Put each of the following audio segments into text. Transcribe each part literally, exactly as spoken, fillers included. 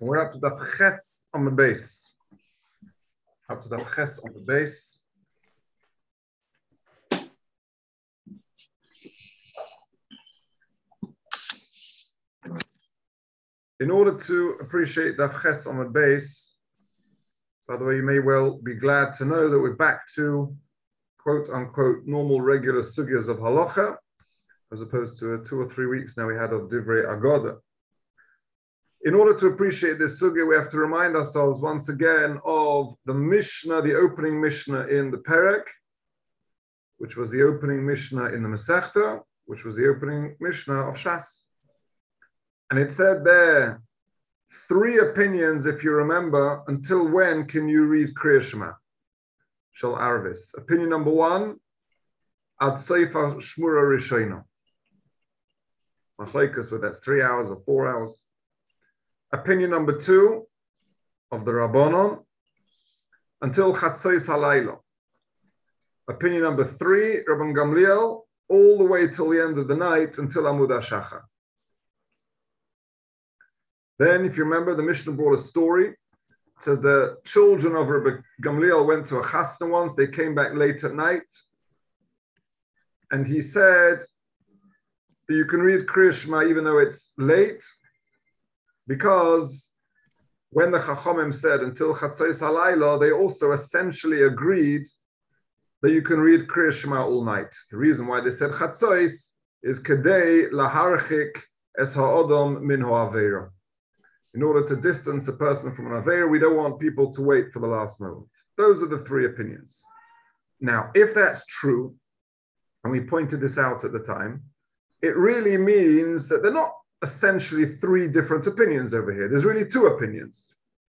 We're up to Daf Ches on the base. Up to Daf Ches on the base. In order to appreciate Daf Ches on the base, by the way, you may well be glad to know that we're back to quote unquote normal regular sugyas of halacha, as opposed to uh, two or three weeks now we had of Divrei Agoda. In order to appreciate this sugya, we have to remind ourselves once again of the Mishnah, the opening Mishnah in the Perek, which was the opening Mishnah in the Masechta, which was the opening Mishnah of Shas. And it said there, three opinions, if you remember, until when can you read Kriya Shema? Shal Arvis. Opinion number one, Ad Seifa Shmura Rishayna. Machlekes, whether that's three hours or four hours. Opinion number two of the Rabbanon, until Chatzos Halayla. Opinion number three, Rabban Gamliel, all the way till the end of the night, until Amud HaShachar. Then, if you remember, the Mishnah brought a story. It says the children of Rabbi Gamliel went to a chasna once. They came back late at night. And he said that you can read Kriya Shema even though it's late, because when the Chachamim said until Chatzos Halayla, they also essentially agreed that you can read Kriya Shema all night. The reason why they said Chatzos is Kedei laharchik es ha'odom min ha'aveira. In order to distance a person from an Aveira, we don't want people to wait for the last moment. Those are the three opinions. Now, if that's true, and we pointed this out at the time, it really means that they're not essentially three different opinions over here. There's really two opinions.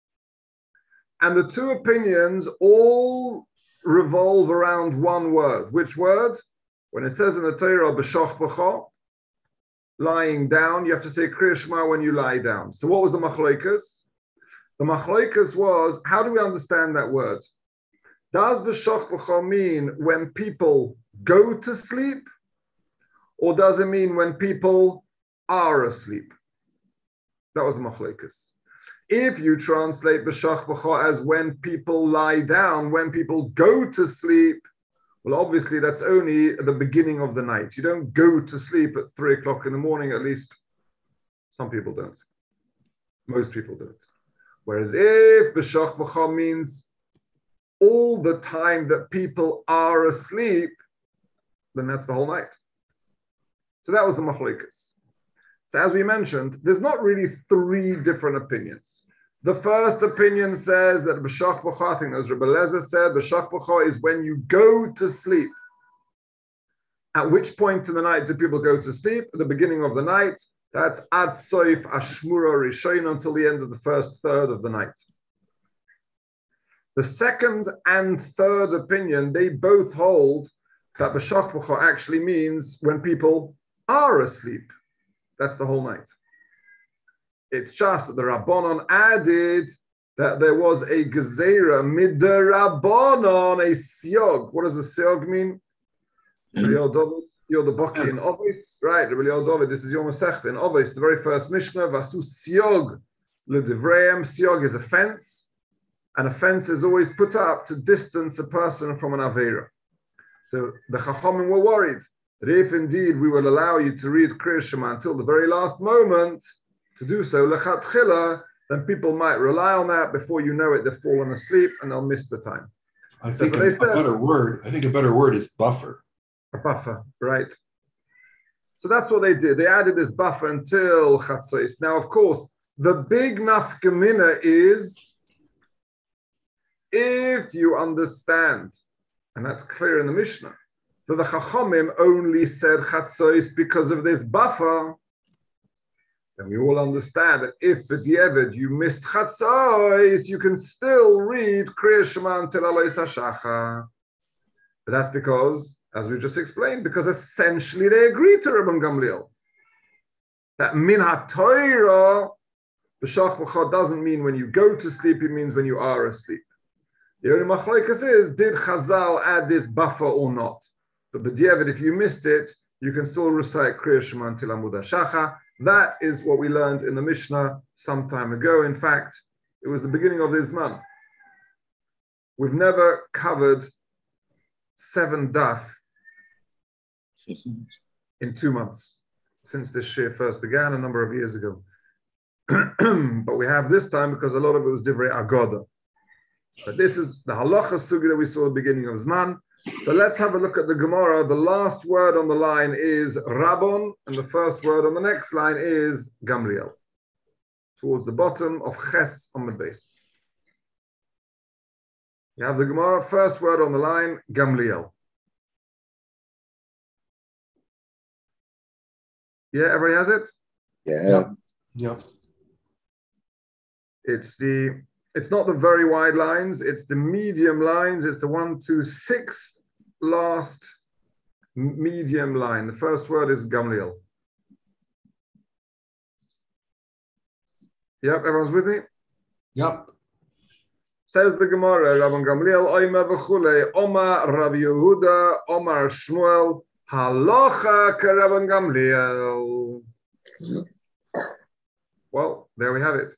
And the two opinions all revolve around one word. Which word? When it says in the Torah, b'shach b'cha, lying down, you have to say Kriya Shema when you lie down. So what was the machlokes? The machlokes was, how do we understand that word? Does b'shach b'cha mean when people go to sleep? Or does it mean when people are asleep? That was the machlokes. If you translate b'shach b'cha as when people lie down, when people go to sleep, well, obviously that's only at the beginning of the night. You don't go to sleep at three o'clock in the morning, at least some people don't. Most people don't. Whereas if b'shach b'cha means all the time that people are asleep, then that's the whole night. So that was the machlokes. So as we mentioned, there's not really three different opinions. The first opinion says that b'shach b'cha, I think as Rebbe Lezer said, b'shach b'cha is when you go to sleep. At which point in the night do people go to sleep? At the beginning of the night. That's ad soif ashmura rishon, until the end of the first third of the night. The second and third opinion, they both hold that b'shach b'cha actually means when people are asleep. That's the whole night. It's just that the Rabbanon added that there was a gezerah mid the Rabbanon, a siog. What does a siog mean? Mm-hmm. You're the Baki in Ovis, right? This is your Masechta in Ovis, the very first Mishnah. Vasu siog l'divreim. Siog is a fence, and a fence is always put up to distance a person from an Aveira. So the Chachamim were worried that if indeed we will allow you to read Kriya Shema until the very last moment, to do so, lechatchila, then people might rely on that. Before you know it, they've fallen asleep and they'll miss the time. I think so a, said, a better word. I think a better word is buffer. A buffer, right? So that's what they did. They added this buffer until chatzos. Now, of course, the big nafkamina is if you understand, and that's clear in the Mishnah, that the Chachamim only said chatzos because of this buffer. And we all understand that if b'diavad you missed chatzos, you can still read Kriya Shema until Alois HaShachar. But that's because, as we just explained, because essentially they agreed to Rabban Gamliel. That min ha-Torah, b'shach b'cha doesn't mean when you go to sleep, it means when you are asleep. The only machlokes is, did Chazal add this buffer or not? But b'diavad, if you missed it, you can still recite Kriya Shema until Amud HaShacha. That is what we learned in the Mishnah some time ago. In fact, it was the beginning of this month. We've never covered seven daf in two months since this shir first began a number of years ago. But we have this time because a lot of it was Divrei Agoda. But this is the halacha sugi that we saw at the beginning of Zman. So let's have a look at the Gemara. The last word on the line is Rabon, and the first word on the next line is Gamliel. Towards the bottom of Ches on the base. You have the Gemara, first word on the line, Gamliel. Yeah, everybody has it? Yeah. Yep. Yep. It's the, it's not the very wide lines, it's the medium lines, it's the one, two, sixth last medium line. The first word is Gamliel. Yep, everyone's with me? Yep. Says the Gemara, Rabban Gamliel, Oima v'chulei, Omar Rabbi Yehuda, Omar Shmuel, Halacha ke Rabban Gamliel. Well, there we have it.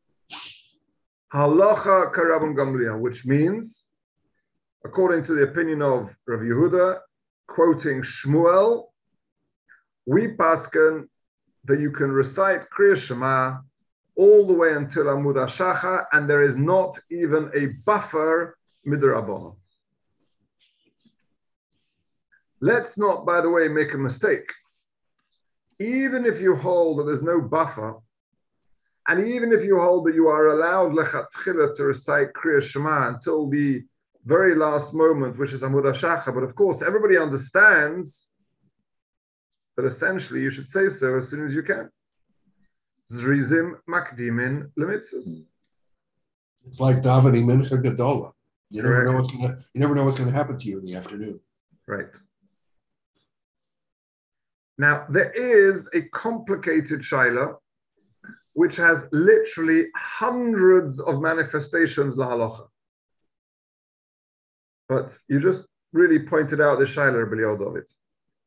Halacha ke Rabban Gamliel, which means, according to the opinion of Rabbi Yehuda, quoting Shmuel, we pasken that you can recite Kriya Shema all the way until Amud HaShacha, and there is not even a buffer midrabanan. Let's not, by the way, make a mistake. Even if you hold that there's no buffer, and even if you hold that you are allowed lechatchila to recite Kriya Shema until the very last moment, which is Amud HaShacha, but of course everybody understands that essentially you should say so as soon as you can. Zrizim makdimin lemitzvos. It's like davening mincha gedola. You never know what's gonna. You never know what's going to happen to you in the afternoon. Right. Now there is a complicated shaila, which has literally hundreds of manifestations lahalacha. But you just really pointed out the shaila Rabbi of it.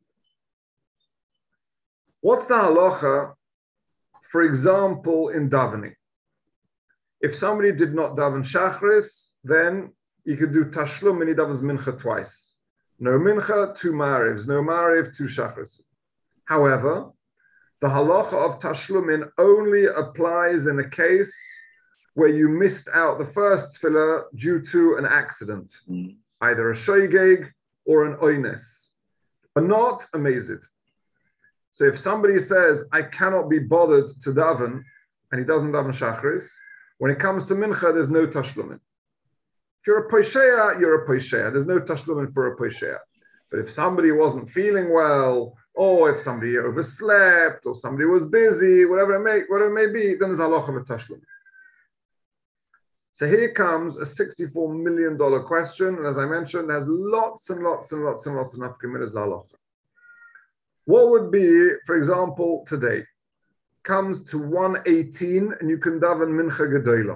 What's the halacha? For example, in davening, if somebody did not daven shachris, then you could do tashlum and he davens mincha twice. No mincha, two marivs. No mariv, two shachris. However, the halacha of tashlumin only applies in a case where you missed out the first tefillah due to an accident, mm. either a shoygeg or an oines, but not a mezid. So if somebody says, I cannot be bothered to daven, and he doesn't daven shachris, when it comes to mincha, there's no tashlumin. If you're a poisheya, you're a poisheya. There's no tashlumin for a poisheya. But if somebody wasn't feeling well, or if somebody overslept, or somebody was busy, whatever it may, whatever it may be, then there's halacha of a tashlumin. So here comes a sixty-four million dollars question, and as I mentioned, there's lots and lots and lots and lots of nafkaminas halacha. What would be, for example, today, comes to one eighteen and you can daven mincha gedola.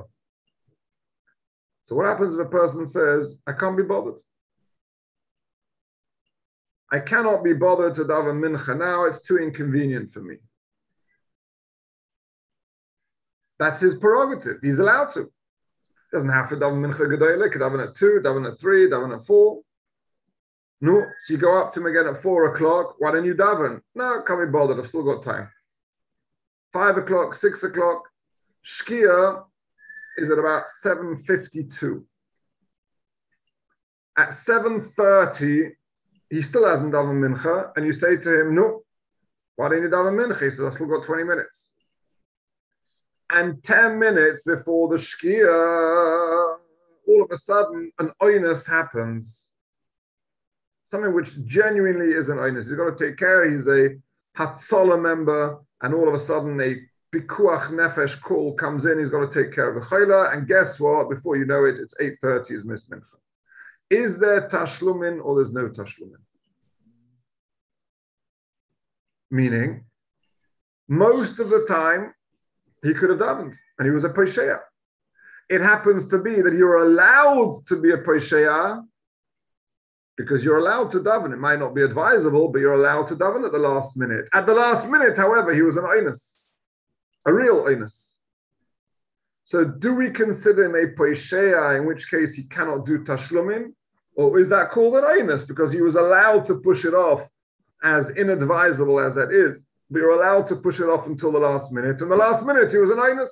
So what happens if a person says, I can't be bothered? I cannot be bothered to daven mincha now, it's too inconvenient for me. That's his prerogative, he's allowed to. He doesn't have to daven mincha gedola, he can daven at two, daven at three, daven at four. No, so you go up to him again at four o'clock. Why don't you daven? No, can't be bothered. I've still got time. Five o'clock, six o'clock. Shkia is at about seven fifty-two. At seven thirty, he still hasn't daven mincha, and you say to him, "No, why don't you daven mincha?" He says, "I've still got twenty minutes." And ten minutes before the shkia, all of a sudden, an oinus happens. Something which genuinely is an oinus. He's got to take care. He's a Hatzolah member, and all of a sudden a pikuach nefesh call comes in. He's got to take care of the chayla, and guess what? Before you know it, it's eight thirty. Is missed mincha. Is there tashlumin or there's no tashlumin? Meaning, most of the time he could have davened, and he was a poisheya. It happens to be that you're allowed to be a poisheya because you're allowed to daven. It might not be advisable, but you're allowed to daven at the last minute. At the last minute, however, he was an oinus, a real oinus. So do we consider him a poisheya, in which case he cannot do tashlumin? Or is that called an oinus because he was allowed to push it off, as inadvisable as that is? But you're allowed to push it off until the last minute. And the last minute, he was an oinus.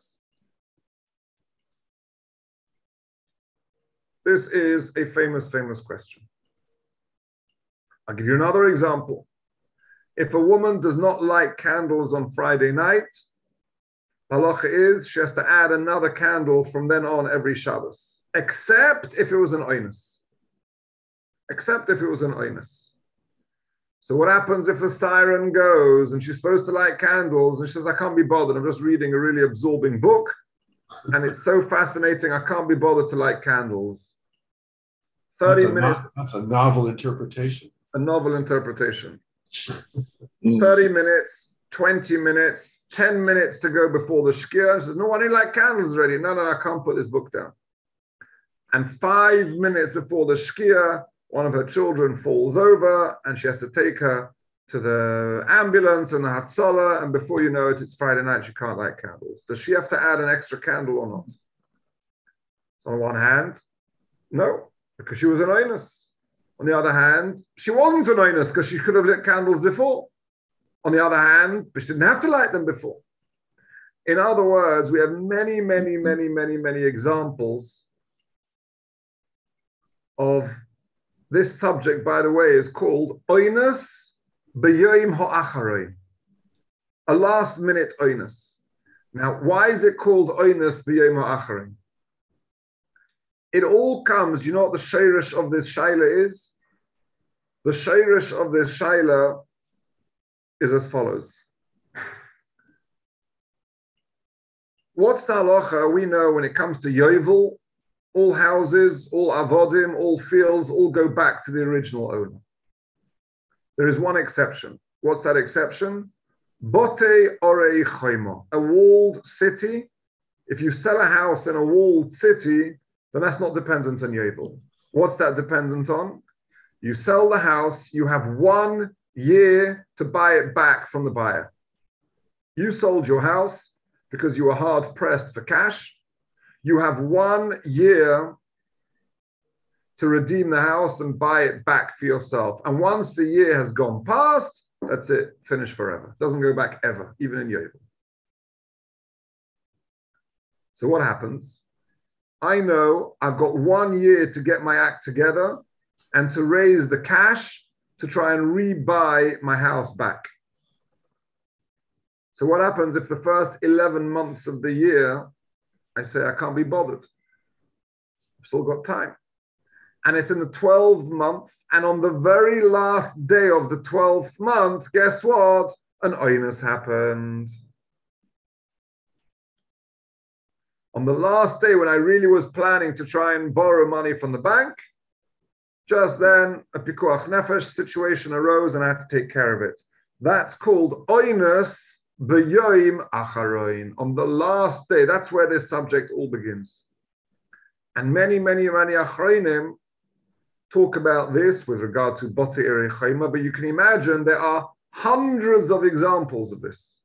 This is a famous, famous question. I'll give you another example. If a woman does not light candles on Friday night, halacha is she has to add another candle from then on every Shabbos, except if it was an oinus. Except if it was an oinus. So what happens if the siren goes and she's supposed to light candles and she says, I can't be bothered, I'm just reading a really absorbing book and it's so fascinating, I can't be bothered to light candles. thirty that's minutes. No, that's a novel interpretation. A novel interpretation. thirty minutes, twenty minutes, ten minutes to go before the shkia. She says, no, I need light candles already. No, no, no, I can't put this book down. And five minutes before the shkia, one of her children falls over and she has to take her to the ambulance and the Hatzalah, and before you know it, it's Friday night, she can't light candles. Does she have to add an extra candle or not? On one hand, no, because she was an oinus. On the other hand, she wasn't an oinus because she could have lit candles before. On the other hand, she didn't have to light them before. In other words, we have many, many, many, many, many examples of this subject, by the way, is called oinus b'yoim ha'acharei, a last minute oinus. Now, why is it called oinus b'yoim ha'acharei? It all comes, you know what the sheirish of this shaila is? The sheirish of this shaila is as follows. What's the halacha we know when it comes to yovel? All houses, all avodim, all fields, all go back to the original owner. There is one exception. What's that exception? Bote orei choimo, a walled city. If you sell a house in a walled city, then that's not dependent on yovel. What's that dependent on? You sell the house, you have one year to buy it back from the buyer. You sold your house because you were hard pressed for cash. You have one year to redeem the house and buy it back for yourself. And once the year has gone past, that's it, finished forever. Doesn't go back ever, even in yovel. So what happens? I know I've got one year to get my act together and to raise the cash to try and rebuy my house back. So what happens if the first eleven months of the year, I say I can't be bothered? I've still got time. And it's in the twelfth month, and on the very last day of the twelfth month, guess what? An oinus happened. On the last day when I really was planning to try and borrow money from the bank, just then a pikuach nefesh situation arose and I had to take care of it. That's called oinus b'yoim acharoin. On the last day, that's where this subject all begins. And many, many, many achronim talk about this with regard to Botei Orei Choimo, but you can imagine there are hundreds of examples of this.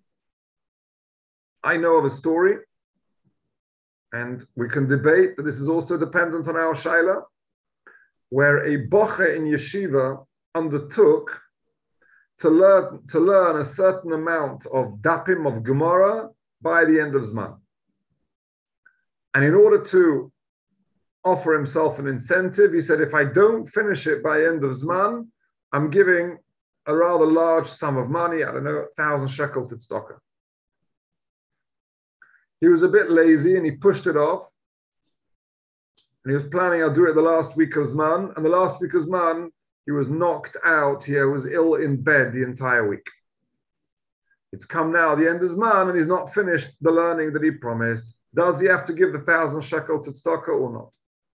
I know of a story, and we can debate, but this is also dependent on our shaila, where a boche in yeshiva undertook to learn, to learn a certain amount of dapim of Gemara by the end of Zman. And in order to offer himself an incentive, he said, if I don't finish it by end of Zman, I'm giving a rather large sum of money, I don't know, a thousand shekel to tzedakah. He was a bit lazy and he pushed it off. And he was planning, I'll do it the last week of Zman. And the last week of Zman, he was knocked out. He was ill in bed the entire week. It's come now, the end of Zman, and he's not finished the learning that he promised. Does he have to give the thousand shekel to tzedakah or not?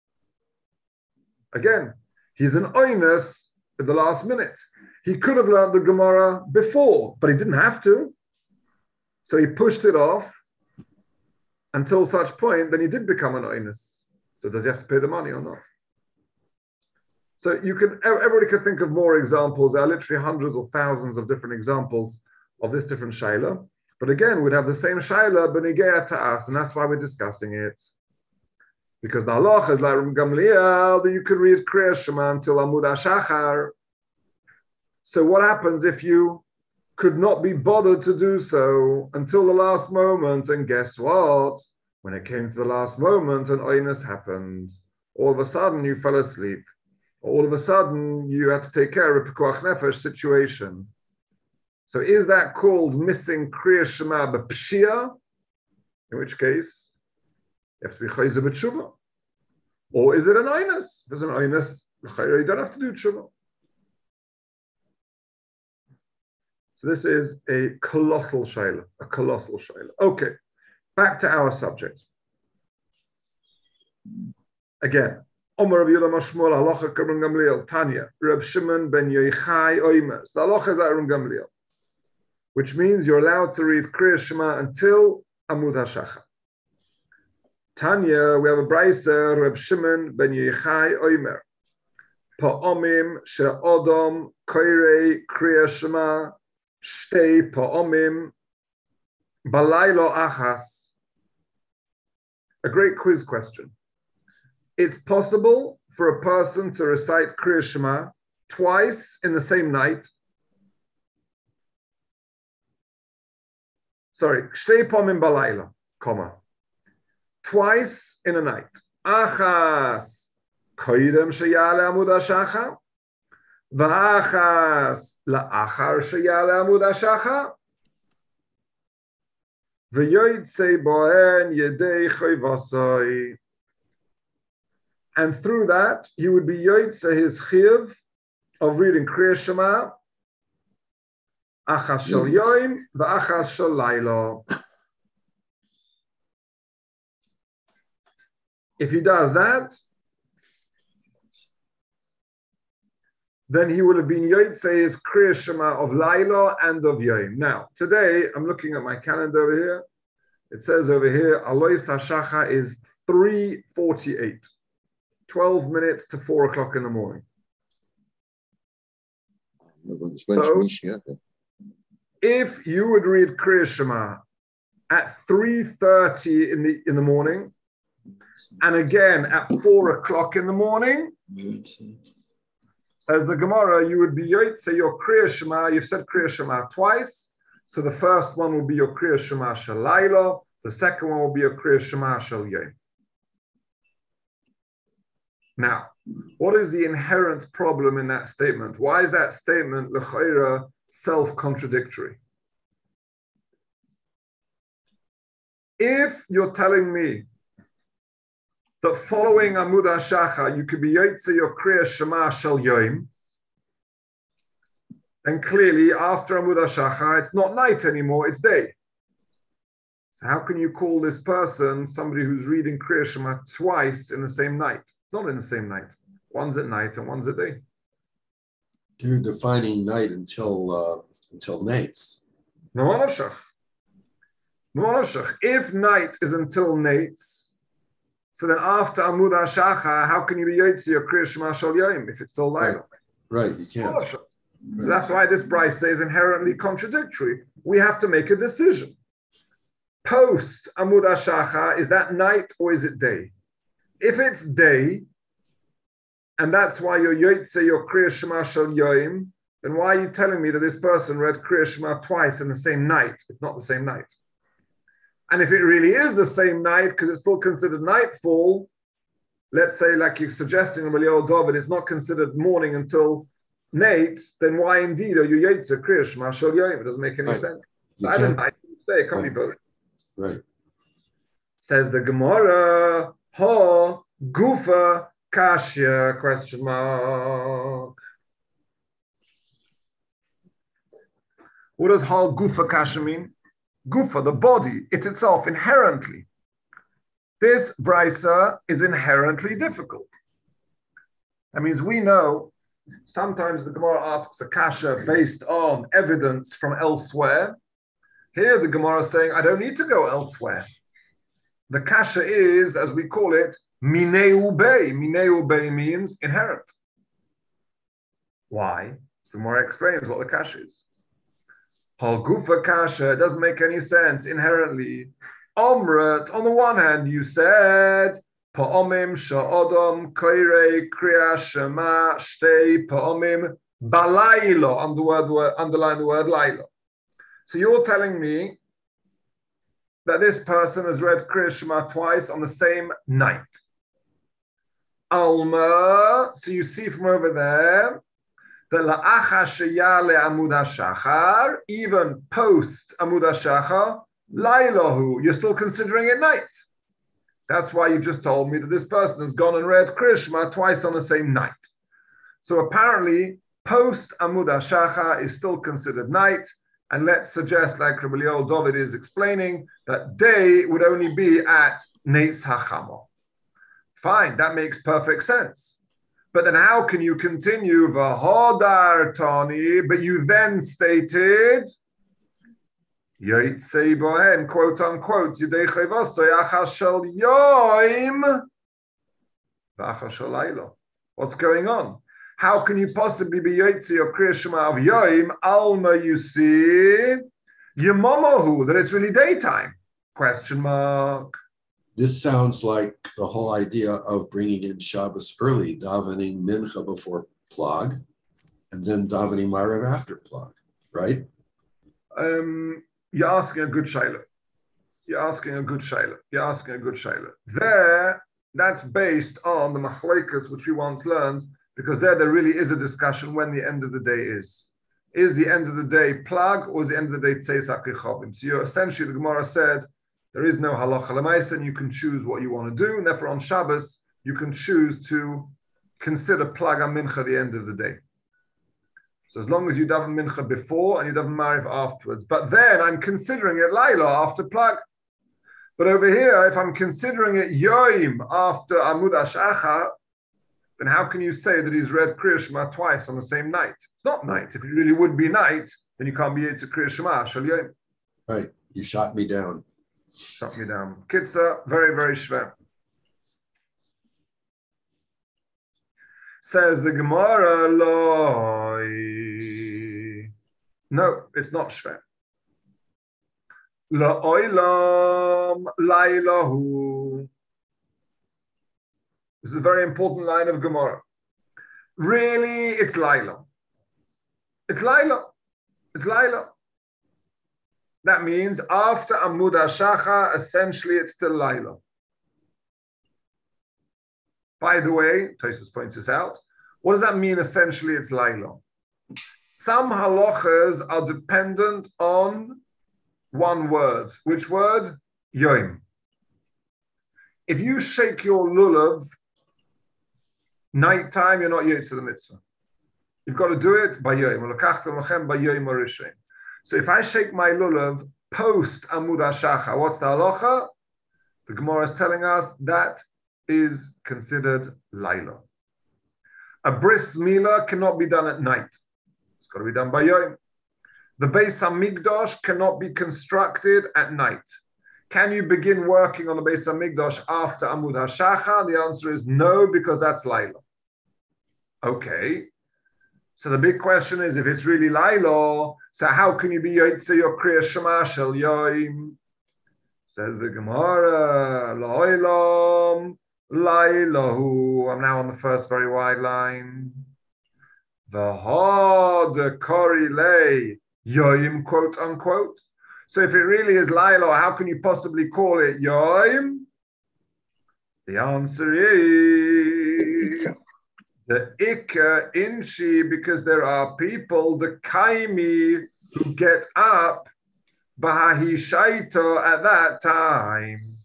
Again, he's an oinus at the last minute. He could have learned the Gemara before, but he didn't have to. So he pushed it off until such point, then he did become an oinus. So does he have to pay the money or not? So you can, everybody could think of more examples. There are literally hundreds or thousands of different examples of this different shaila. But again, we'd have the same shaila, benigea ta'as, and that's why we're discussing it. Because the halacha is like Gamliel, that you could read Kriya Shema until Amud HaShachar. So what happens if you could not be bothered to do so until the last moment? And guess what? When it came to the last moment, an oinus happened. All of a sudden, you fell asleep. All of a sudden, you had to take care of a pekuach nefesh situation. So is that called missing Kriya Shema b'pshia? In which case, you have to be chayzer b'tshuva. Or is it an oinus? If it's an oinus, you don't have to do tshuva. So this is a colossal shayla, a colossal shayla. Okay, back to our subject. Again, Omer Rav Yehuda Mashmuel halacha k'Rabban Gamliel Tanya Reb Shimon ben Yochai Oimer. The halacha is like Reb Gamliel, which means you're allowed to read Kriya Shema until Amud HaShachar. Tanya, we have a brayser, Reb Shimon ben Yochai Oimer. Pa'omim she'odom koirei Kriya Shema shtei pa'omim balaylo achas. A great quiz question. It's possible for a person to recite Kriya Shema twice in the same night. Sorry, shtei pa'omim balaylo, comma. Twice in a night. Achas koidem sheyale amud hashachar, v'achas la'achar sheyale amud hashachar, v'yoytzei bohen yedei choivosoi. And through that, he would be yoytzei his chiyuv of reading Kriya Shema, achas shel yoim, v'achas shel laylo. If he does that, then he would have been yotzei his Kriya Shema of Laila and of Yom. Now, today, I'm looking at my calendar over here. It says over here, Alois HaShacha is three forty-eight, twelve minutes to four o'clock in the morning. So, if you would read Kriya Shema at three thirty in the, in the morning, and again at four o'clock in the morning, says the Gemara, you would be yotzei your Kriya Shema. You've said Kriya Shema twice, so the first one will be your Kriya Shema shel Laila, the second one will be your Kriya Shema shel Yom. Now, what is the inherent problem in that statement? Why is that statement l'chayra self-contradictory? If you're telling me that following Amud HaShachar, you could be yotzei your Kriya Shema shel Yom, and clearly after Amud HaShachar, it's not night anymore, it's day. So how can you call this person somebody who's reading Kriya Shema twice in the same night? It's not in the same night. One's at night and one's at day. You're defining night until uh, until nights. No Shach. No Shach. If night is until nights, so then after Amud HaShachar, how can you be yotzei your Kriya Shema shel Yom if it's still light? Right. right, you can't. Right. So that's why this brayse is inherently contradictory. We have to make a decision. Post Amud HaShachar, is that night or is it day? If it's day, and that's why you're yotzei your Kriya Shema shel Yom, then why are you telling me that this person read Kriya Shema twice in the same night? It's not the same night. And if it really is the same night, because it's still considered nightfall, let's say, like you're suggesting, Eliyahu David, it's not considered morning until nights, then why indeed are you yotzei Kriya Shema shel Yom? It doesn't make any right. sense. So I don't night, day, it can't right. be both. Right. Says the Gemara, Ha Gufa Kashya, question mark. What does Ha Gufa Kashya mean? Gufa, the body, it's itself inherently. This brisa is inherently difficult. That means we know sometimes the Gemara asks a kasha based on evidence from elsewhere. Here the Gemara is saying, I don't need to go elsewhere. The kasha is, as we call it, mineu bei. Mineu bei means inherent. Why? So the Gemara explains what the kasha is. Hal gufa kasha, it doesn't make any sense inherently. Omrat, on the one hand, you said, Pa'omim sha'odom koirei kriya shema shtei pa'omim balaylo, on the word, word, underline the word laylo. So you're telling me that this person has read Kriya Shema twice on the same night. Alma, so you see from over there, the la'acha sheyale amud hashachar, even post amud hashachar, laylahu, you're still considering it night. That's why you just told me that this person has gone and read Kriya Shema twice on the same night. So apparently, post amud hashachar is still considered night, and let's suggest, like Rabbi Eliyahu David is explaining, that day would only be at Neitz HaChamor. Fine, that makes perfect sense. But then how can you continue v'hodar tani, but you then stated, Yotzei bohem, quote unquote, Yudei chayvasei achar shel yoim v'achar shel laylo. What's going on? How can you possibly be Yotzi or Kriya Shema of Yoim, Alma, you see, Yemomohu, that it's really daytime? Question mark. This sounds like the whole idea of bringing in Shabbos early, davening mincha before plag, and then davening Maariv after plag, right? Um, you're asking a good shayla. You're asking a good shayla. You're asking a good shayla. There, that's based on the machlokes which we once learned, because there, there really is a discussion when the end of the day is. Is the end of the day plag, or is the end of the day tzeis akichavim? So you're essentially, the Gemara said, there is no halacha l'maisa, and you can choose what you want to do. And therefore on Shabbos, you can choose to consider plag and mincha the end of the day. So as long as you daven mincha before and you daven mariv afterwards. But then I'm considering it layla after plag. But over here, if I'm considering it yoim after amud hashachar, then how can you say that he's read Kriya Shema twice on the same night? It's not night. If it really would be night, then you can't be Yetzer Kriya Shema. Shal Yom. Right. You shot me down. Shot me down. Kitza, very, very shver. Says the Gemara, Loi. No, it's not shver. La'olam laylahu. This is a very important line of Gemara. Really, it's Laila. It's Laila. It's Laila. That means after Amud HaShachar, essentially it's still Laila. By the way, Tosfos points this out. What does that mean, essentially it's Laila? Some halachas are dependent on one word. Which word? Yom. If you shake your lulav, nighttime, you're not yotze the mitzvah. You've got to do it by yom. So if I shake my lulav post Amud HaShachar, what's the halacha? The Gemara is telling us that is considered Laila. A bris milah cannot be done at night. It's got to be done by yom. The Beis HaMikdash cannot be constructed at night. Can you begin working on the Beis HaMikdash after Amud HaShachar? The answer is no, because that's Laila. Okay. So the big question is, if it's really Laila, so how can you be Yotze your Kriya Shema Shel Yoim? Says the Gemara, La'olam Lailahu. I'm now on the first very wide line. V'hod kori lei Yoim, quote unquote. So if it really is Laila, how can you possibly call it Yoim? The answer is the Ikka Inshi, because there are people, the Kaimi, who get up Bahahi Shaito at that time.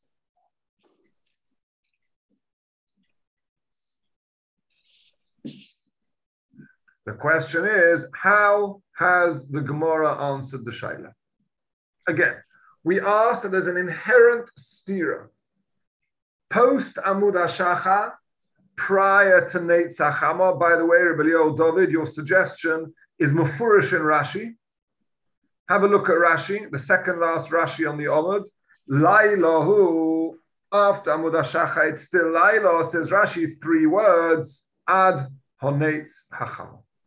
The question is, how has the Gemara answered the Shaila? Again, we asked that there's an inherent stira. Post Amud HaShachar, prior to Neitz HaChamor. By the way, Rabbi Eliyahu David, your suggestion is Mefurish in Rashi. Have a look at Rashi, the second last Rashi on the Omud. Lailahu, after Amud HaShachar, it's still Laila, says Rashi, three words, Ad Honeitz HaChamor.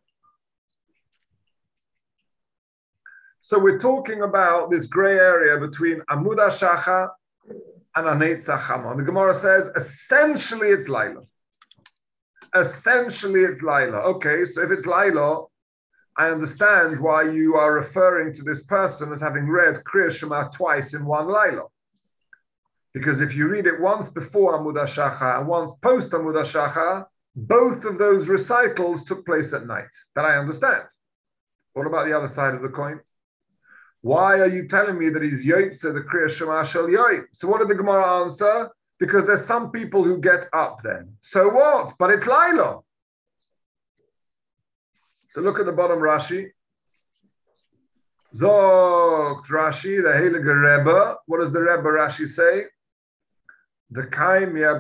So we're talking about this gray area between Amud HaShachar and Hanetz HaChama. The Gemara says, essentially it's Laila. Essentially it's Laila. Okay, so if it's Laila, I understand why you are referring to this person as having read Kriya Shema twice in one Laila. Because if you read it once before Amud HaShachar and once post Amud HaShachar, both of those recitals took place at night. That I understand. What about the other side of the coin? Why are you telling me that he's Yotze, the Kriya Shema Shel Yoim? So what did the Gemara answer? Because there's some people who get up then. So what? But it's Laila. So look at the bottom Rashi. Zogt Rashi, the Heilige Rebbe. What does the Rebbe Rashi say? The Kaimya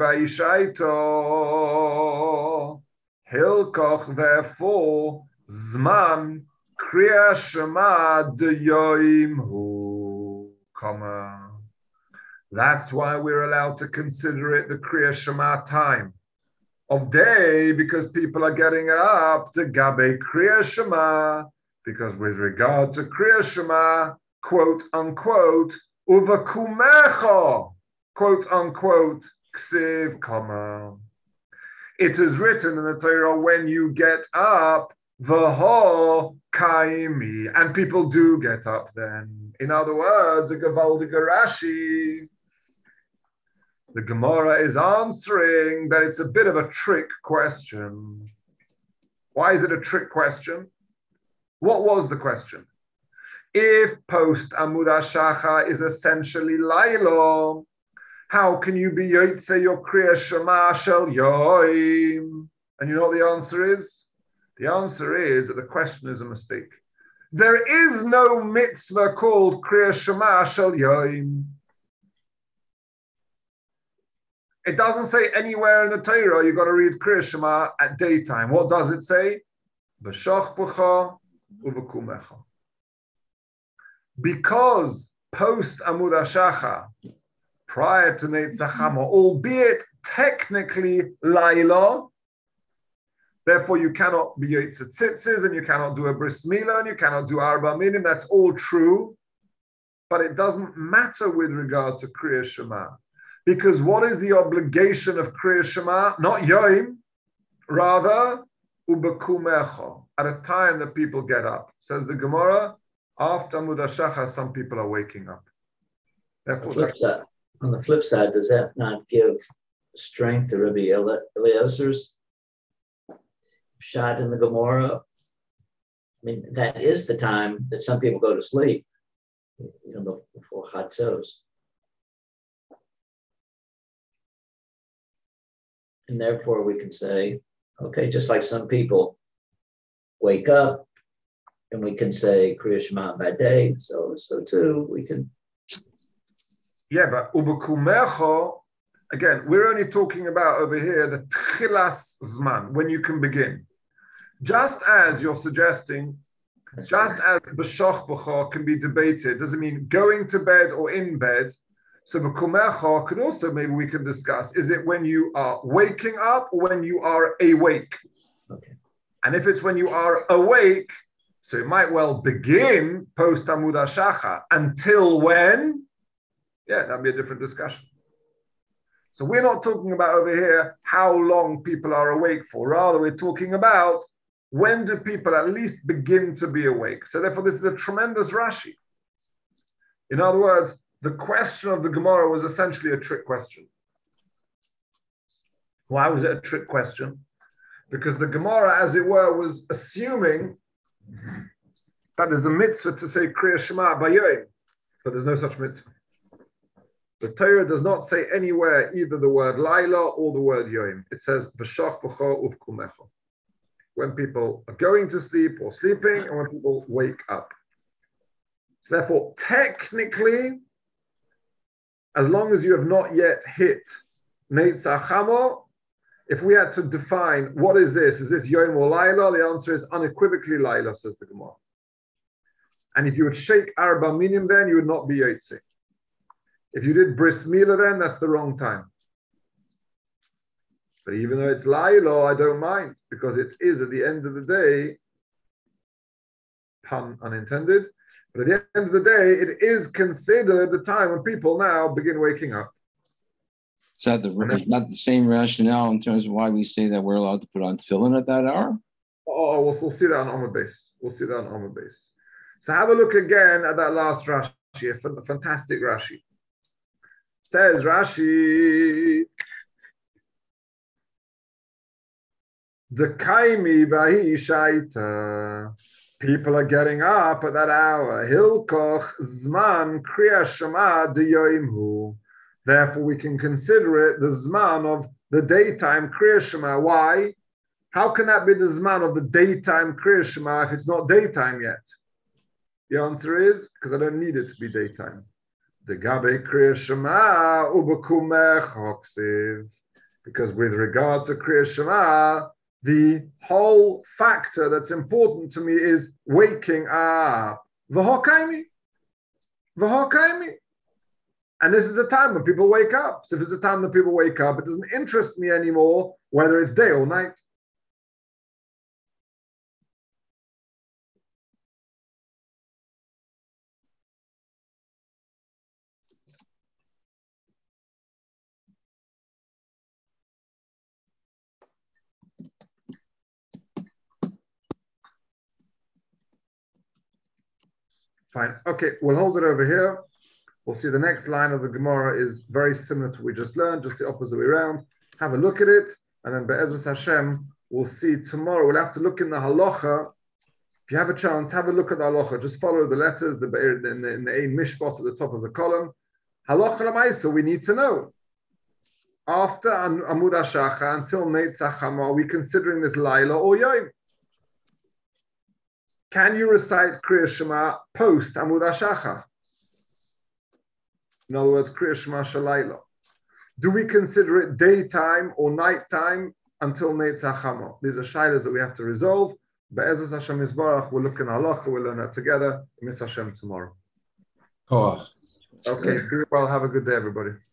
Ba'ishaito Hilkoch, therefore, Zman Kriya Shema de Yoim Hu, comma. That's why we're allowed to consider it the Kriya Shema time of day, because people are getting up to Gabe Kriya Shema, because with regard to Kriya Shema, quote unquote, Uvakumecha, quote unquote, Ksiv, comma. It is written in the Torah, when you get up, V'ho kaimi, and people do get up then. In other words, the Gavaldige Rashi, the Gemara is answering that it's a bit of a trick question. Why is it a trick question? What was the question? If post Amud HaShachar is essentially Laila, how can you be Yotze your Kriya Shema Shel Yoim? And you know what the answer is? The answer is that the question is a mistake. There is no mitzvah called Kriya Shema Shel Yoim. It doesn't say anywhere in the Torah you've got to read Kriya Shema at daytime. What does it say? B'shachbucha u'v'kumecha. Because post Amud HaShachar, prior to Hanetz HaChama, albeit technically Laila, therefore you cannot be Yotze Tzitzis, and you cannot do a Bris Milah, and you cannot do Arba Minim. That's all true. But it doesn't matter with regard to Kriya Shema. Because what is the obligation of Kriya Shema? Not Yoim, rather, Ubekumecha, at a time that people get up. Says the Gemara, after Amud HaShachar, some people are waking up. Therefore, on, the flip side, on the flip side, does that not give strength to Rabbi Eliezer's shot in the Gemara? I mean, that is the time that some people go to sleep, you know, before Chatzos. And therefore we can say, okay, just like some people wake up and we can say Kriya Shema by day, so so too we can. Yeah, but Ubekumecha, again, we're only talking about over here the Tchilas Zman, when you can begin. Just as you're suggesting, That's just right. as B'shach B'cha can be debated, does it mean going to bed or in bed? So the Kumecha could also, maybe we can discuss, is it when you are waking up or when you are awake? Okay. And if it's when you are awake, so it might well begin post Amud HaShachar. Until when? Yeah, that'd be a different discussion. So we're not talking about over here how long people are awake for. Rather, we're talking about when do people at least begin to be awake. So therefore, this is a tremendous Rashi. In other words, the question of the Gemara was essentially a trick question. Why was it a trick question? Because the Gemara, as it were, was assuming that there's a mitzvah to say Kriya Shema Bayoim, but there's no such mitzvah. The Torah does not say anywhere either the word Laila or the word Yoim. It says B'shach B'cha Uvkumecha. When people are going to sleep or sleeping, and when people wake up. So therefore, technically, as long as you have not yet hit Hanetz HaChama, if we had to define what is this, is this Yom or Laila? The answer is unequivocally Laila, says the Gemara. And if you would shake Arba Minim then, you would not be Yotze. If you did Bris Milah then, that's the wrong time. But even though it's Laila, I don't mind, because it is at the end of the day, pun unintended, But at the end of the day, it is considered the time when people now begin waking up. Is that the, is not the same rationale in terms of why we say that we're allowed to put on tefillin at that hour? Oh, we'll, we'll see that on Amud base. We'll see that on Amud base. So have a look again at that last Rashi, a fantastic Rashi. Says Rashi, the kaimi bahi shaita. People are getting up at that hour. Hilkoch zman kriya shema diyoimhu. Therefore, we can consider it the zman of the daytime kriya shema. Why? How can that be the zman of the daytime kriya shema if it's not daytime yet? The answer is because I don't need it to be daytime. The gabe kriya shema ubekumech hoksiv. Because with regard to kriya shema, the whole factor that's important to me is waking up. V'hokaimi. V'hokaimi. And this is a time when people wake up. So if it's a time that people wake up, it doesn't interest me anymore whether it's day or night. Fine. Okay, we'll hold it over here. We'll see the next line of the Gemara is very similar to what we just learned, just the opposite way around. Have a look at it, and then Be'ezus Hashem, we'll see tomorrow. We'll have to look in the halacha. If you have a chance, have a look at the halacha. Just follow the letters, the in the, in the Ein Mishpat at the top of the column. Halacha l'maisa, we need to know. After Amud HaShacha, until Neitzach Hama, are we considering this Laila or Yom? Can you recite Kriya Shema post Amud HaShacha? In other words, Kriya Shema Shalayla. Do we consider it daytime or nighttime until Neitzach Hama? These are shaylas that we have to resolve. Be'ezus Hashem Yisbarach, we'll look in halacha, we'll learn that together. Mitzvah Hashem tomorrow. Oh. Okay, be well. Have a good day, everybody.